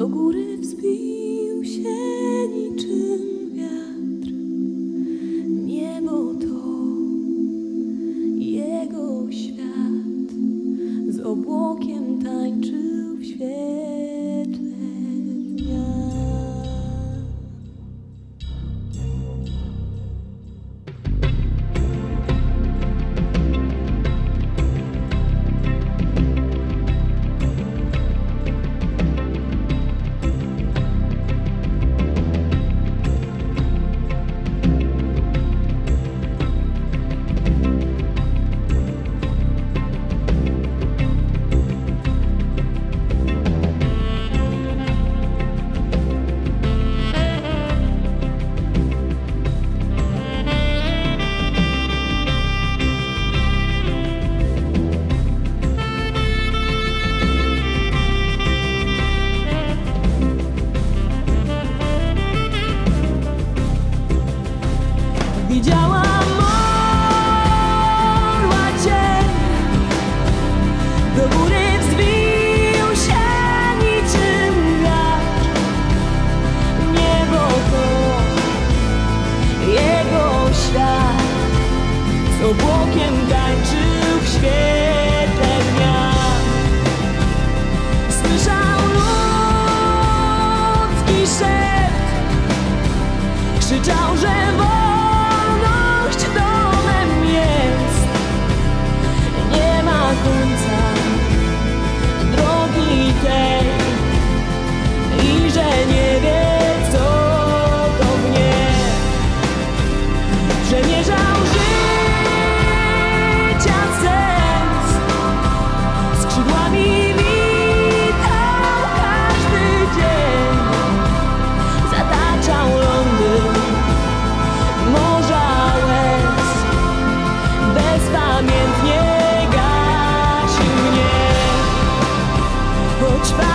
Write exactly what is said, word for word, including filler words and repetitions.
Do góry wzbił się niczym wiatr. Niebo to jego świat. Z obłokiem tańczył w świetle dnia. Widziałam orła cień, do góry wzbił się niczym wiatr. Niebo to jego świat, z obłokiem tańczył w świetle dnia. Słyszał ludzki szept, krzyczał, że domem jest. Nie ma końca drogi tej i że nie wie, co to gniew. Przemierzał życia sens, skrzydłami witał każdy dzień. Zataczał Londyn, morza łez, bezpamiętnie gasił mnie. Choć